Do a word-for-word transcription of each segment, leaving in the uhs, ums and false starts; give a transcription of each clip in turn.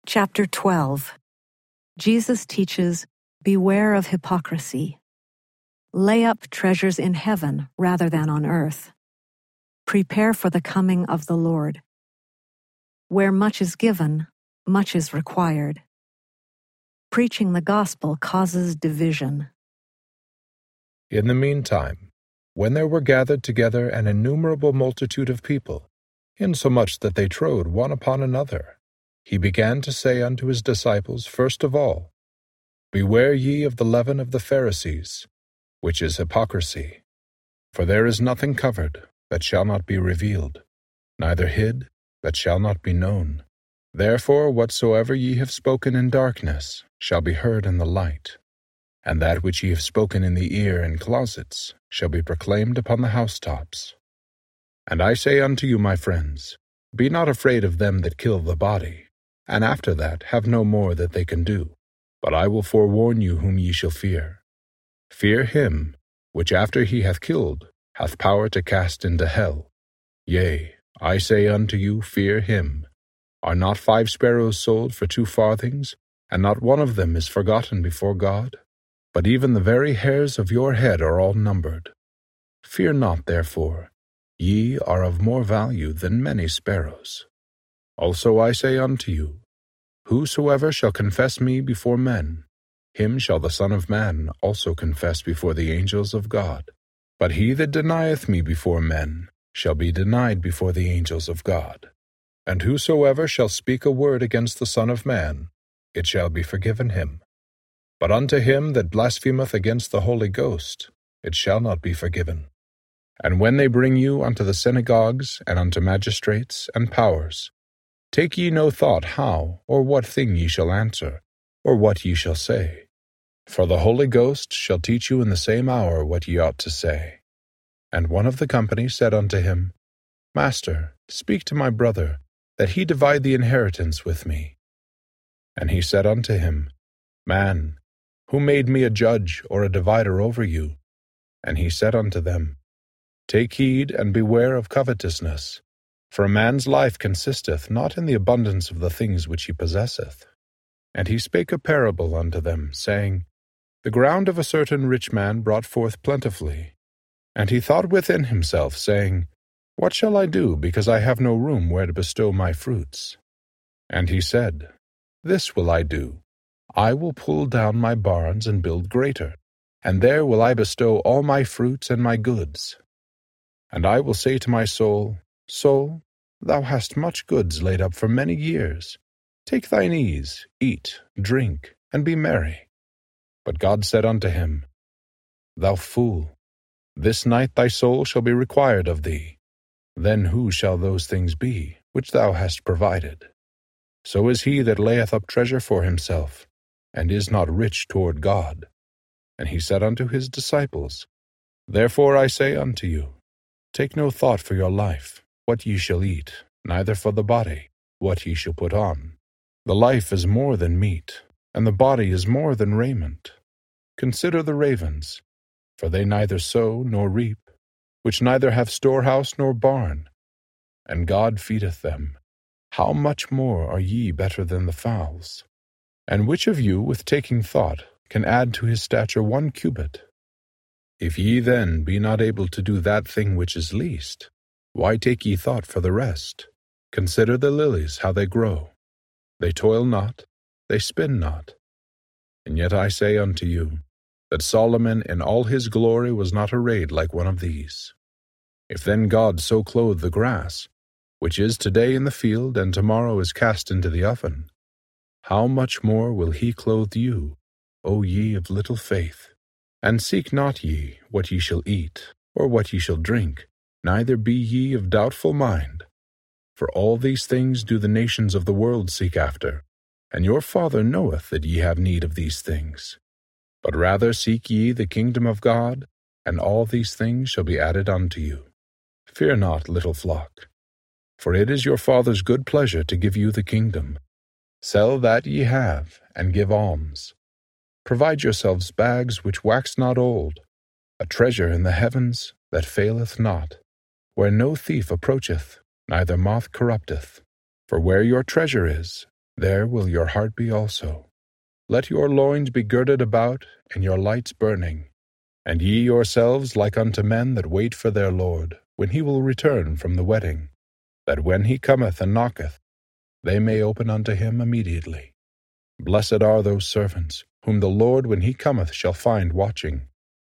Chapter twelve. Jesus teaches, "Beware of hypocrisy. Lay up treasures in heaven rather than on earth. Prepare for the coming of the Lord. Where much is given, much is required. Preaching the gospel causes division." In the meantime, when there were gathered together an innumerable multitude of people, insomuch that they trode one upon another, he began to say unto his disciples first of all, Beware ye of the leaven of the Pharisees, which is hypocrisy. For there is nothing covered that shall not be revealed, neither hid that shall not be known. Therefore whatsoever ye have spoken in darkness shall be heard in the light, and that which ye have spoken in the ear in closets shall be proclaimed upon the housetops. And I say unto you, my friends, be not afraid of them that kill the body, and after that have no more that they can do. But I will forewarn you whom ye shall fear. Fear him, which after he hath killed, hath power to cast into hell. Yea, I say unto you, fear him. Are not five sparrows sold for two farthings, and not one of them is forgotten before God? But even the very hairs of your head are all numbered. Fear not, therefore, ye are of more value than many sparrows. Also I say unto you, Whosoever shall confess me before men, him shall the Son of Man also confess before the angels of God. But he that denieth me before men shall be denied before the angels of God. And whosoever shall speak a word against the Son of Man, it shall be forgiven him. But unto him that blasphemeth against the Holy Ghost, it shall not be forgiven. And when they bring you unto the synagogues and unto magistrates and powers, take ye no thought how or what thing ye shall answer, or what ye shall say. For the Holy Ghost shall teach you in the same hour what ye ought to say. And one of the company said unto him, Master, speak to my brother, that he divide the inheritance with me. And he said unto him, Man, who made me a judge or a divider over you? And he said unto them, Take heed and beware of covetousness. For a man's life consisteth not in the abundance of the things which he possesseth. And he spake a parable unto them, saying, The ground of a certain rich man brought forth plentifully. And he thought within himself, saying, What shall I do, because I have no room where to bestow my fruits? And he said, This will I do. I will pull down my barns and build greater, and there will I bestow all my fruits and my goods. And I will say to my soul, Soul, thou hast much goods laid up for many years. Take thine ease, eat, drink, and be merry. But God said unto him, Thou fool, this night thy soul shall be required of thee. Then who shall those things be, which thou hast provided? So is he that layeth up treasure for himself, and is not rich toward God. And he said unto his disciples, Therefore I say unto you, Take no thought for your life, what ye shall eat, neither for the body, what ye shall put on. The life is more than meat, and the body is more than raiment. Consider the ravens, for they neither sow nor reap, which neither have storehouse nor barn, and God feedeth them. How much more are ye better than the fowls? And which of you, with taking thought, can add to his stature one cubit? If ye then be not able to do that thing which is least, why take ye thought for the rest? Consider the lilies, how they grow. They toil not, they spin not. And yet I say unto you, that Solomon in all his glory was not arrayed like one of these. If then God so clothe the grass, which is today in the field, and tomorrow is cast into the oven, how much more will he clothe you, O ye of little faith? And seek not ye what ye shall eat, or what ye shall drink, neither be ye of doubtful mind. For all these things do the nations of the world seek after, and your Father knoweth that ye have need of these things. But rather seek ye the kingdom of God, and all these things shall be added unto you. Fear not, little flock, for it is your Father's good pleasure to give you the kingdom. Sell that ye have, and give alms. Provide yourselves bags which wax not old, a treasure in the heavens that faileth not, where no thief approacheth, neither moth corrupteth. For where your treasure is, there will your heart be also. Let your loins be girded about, and your lights burning. And ye yourselves like unto men that wait for their Lord, when he will return from the wedding, that when he cometh and knocketh, they may open unto him immediately. Blessed are those servants, whom the Lord when he cometh shall find watching.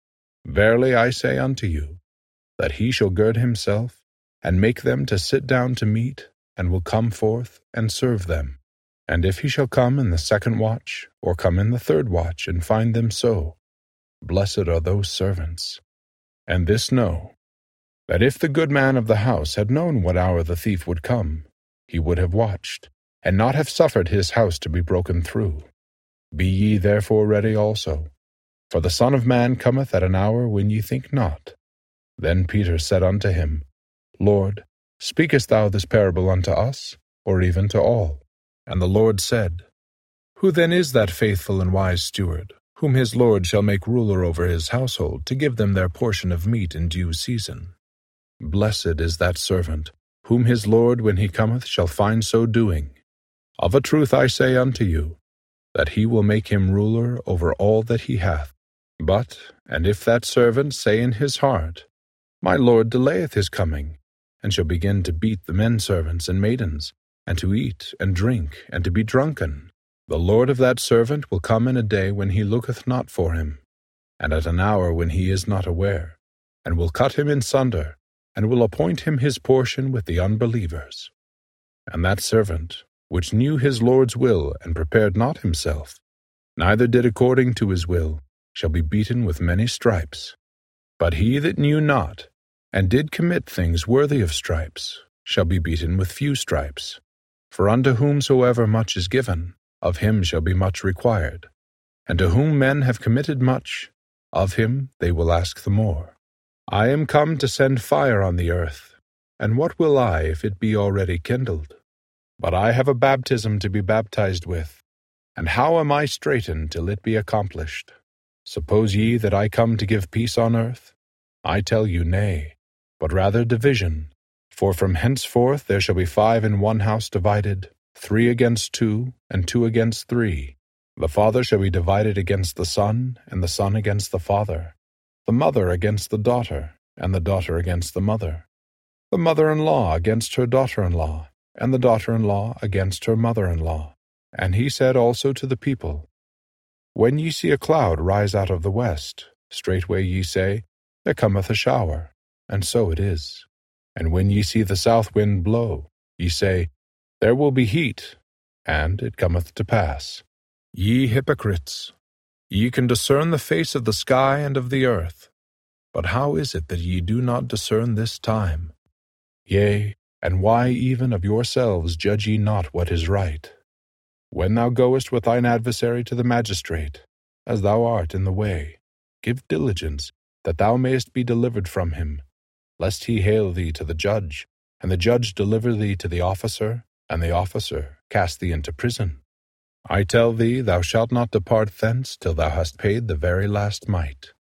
Verily I say unto you, that he shall gird himself, and make them to sit down to meat, and will come forth and serve them. And if he shall come in the second watch, or come in the third watch, and find them so, blessed are those servants. And this know, that if the good man of the house had known what hour the thief would come, he would have watched, and not have suffered his house to be broken through. Be ye therefore ready also, for the Son of Man cometh at an hour when ye think not. Then Peter said unto him, Lord, speakest thou this parable unto us, or even to all? And the Lord said, Who then is that faithful and wise steward, whom his Lord shall make ruler over his household, to give them their portion of meat in due season? Blessed is that servant, whom his Lord when he cometh shall find so doing. Of a truth I say unto you, that he will make him ruler over all that he hath. But, and if that servant say in his heart, My Lord delayeth his coming, and shall begin to beat the men servants and maidens, and to eat and drink, and to be drunken, the Lord of that servant will come in a day when he looketh not for him, and at an hour when he is not aware, and will cut him in sunder, and will appoint him his portion with the unbelievers. And that servant, which knew his Lord's will, and prepared not himself, neither did according to his will, shall be beaten with many stripes. But he that knew not, and did commit things worthy of stripes, shall be beaten with few stripes. For unto whomsoever much is given, of him shall be much required. And to whom men have committed much, of him they will ask the more. I am come to send fire on the earth, and what will I if it be already kindled? But I have a baptism to be baptized with, and how am I straitened till it be accomplished? Suppose ye that I come to give peace on earth? I tell you, nay, but rather division. For from henceforth there shall be five in one house divided, three against two, and two against three. The father shall be divided against the son, and the son against the father, the mother against the daughter, and the daughter against the mother, the mother-in-law against her daughter-in-law, and the daughter-in-law against her mother-in-law. And he said also to the people, When ye see a cloud rise out of the west, straightway ye say, There cometh a shower, and so it is. And when ye see the south wind blow, ye say, There will be heat, and it cometh to pass. Ye hypocrites, ye can discern the face of the sky and of the earth, but how is it that ye do not discern this time? Yea, and why even of yourselves judge ye not what is right? When thou goest with thine adversary to the magistrate, as thou art in the way, give diligence, that thou mayest be delivered from him, lest he hale thee to the judge, and the judge deliver thee to the officer, and the officer cast thee into prison. I tell thee, thou shalt not depart thence till thou hast paid the very last mite.